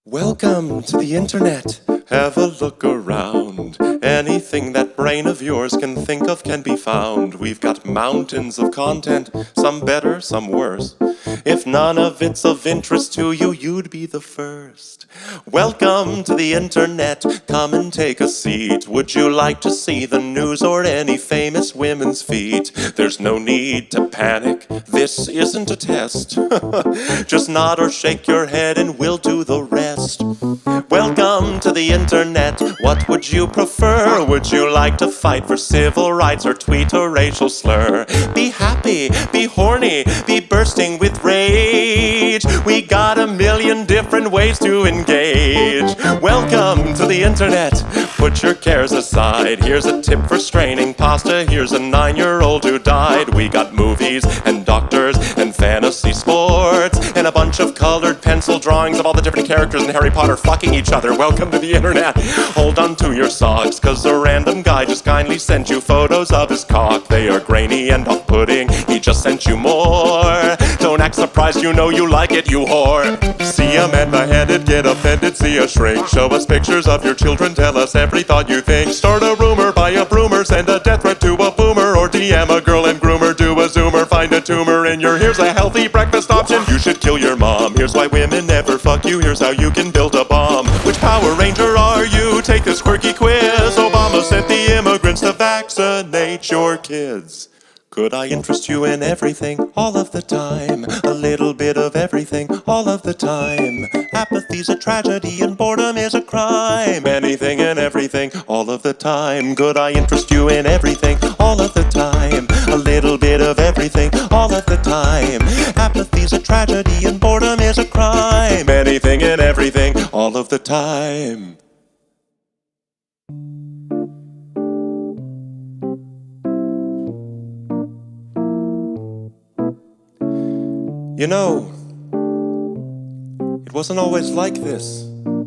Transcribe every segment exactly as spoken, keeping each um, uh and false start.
Welcome to the internet. Have a look around. Anything that brain of yours can think of can be found. We've got mountains of content, some better, some worse. If none of it's of interest to you, you'd be the first. Welcome to the internet. Come and take a seat. Would you like to see the news or any famous women's feet? There's no need to panic. This isn't a test. Just nod or shake your head and we'll do the rest. Welcome to the internet. What would you prefer? Would you like to fight for civil rights or tweet a racial slur? Be happy, be horny, be bursting with rage. We got a million different ways to engage. Welcome to the internet. Put your cares aside. Here's a tip for straining pasta. Here's a nine-year-old who died. We got movies and doctors and fantasy sports and a bunch of colored pencil drawings of all the different characters in Harry Potter fucking each other. Welcome to the internet. Hold on to your socks, cause a random guy just kindly sent you photos of his cock. They are grainy and off-putting. He just sent you more. Don't act surprised, you know you like it, you whore. See a man beheaded, get offended, see a shrink. Show us pictures of your children, tell us every thought you think. Start a rumor, buy a broomer, send a death threat to a boomer, or D M a girl and groomer, do a zoomer, find a tumor in your here's a healthy breakfast option. You should kill your mom. Here's why women never fuck you. Here's how you can build a bomb. Which Power Ranger are you? Take this quirky quiz. Obama sent the immigrants to vaccinate your kids. Could I interest you in everything, all of the time? A little bit of everything, all of the time. Apathy's a tragedy and boredom is a crime. Anything and everything, all of the time. Could I interest you in everything, all of the time? A little bit of everything, all of the time. Apathy's a tragedy and boredom is a crime. Anything and everything, all of the time. You know, it wasn't always like this.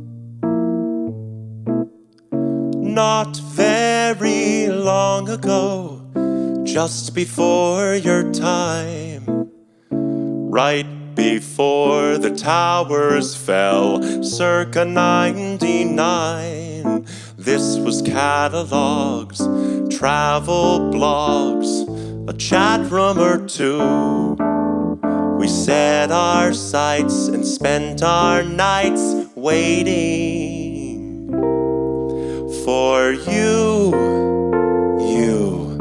Not very long ago, just before your time, right before the towers fell, circa ninety-nine. This was catalogs, travel blogs, a chat room or two. We set our sights and spent our nights waiting for you, you,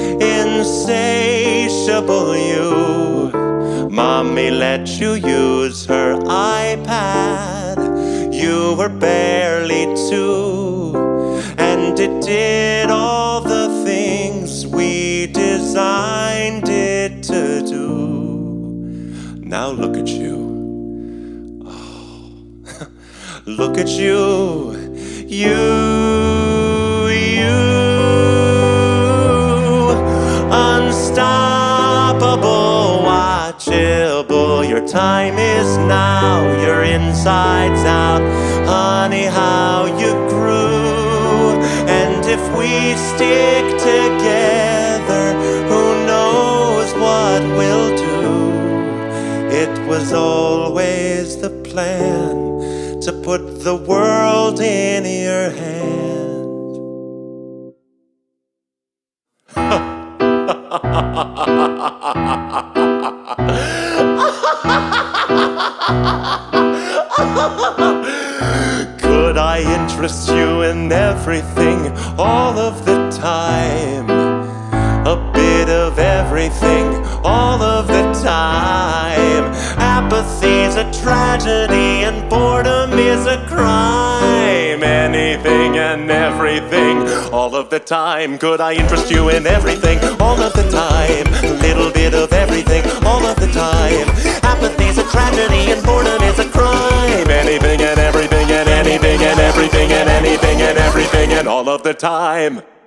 insatiable you. Mommy let you use her iPad. You were barely two, and it did all the things we designed it to do. Now look at you. Oh, look at you. You, you. Unstoppable, watchable. Your time is now. Your insides out. Honey, how you grew. And if we stick together, who knows what we'll do. It was always the plan to put the world in your hand. Could I interest you in everything, all of the time? A bit of everything, all of the time. Apathy's a tragedy and boredom is a crime. Anything and everything, all of the time. Could I interest you in everything, all of the time? A little bit of everything, all of the time. Apathy's a tragedy and boredom is a crime. Anything and everything and anything and everything and anything and everything and all of the time.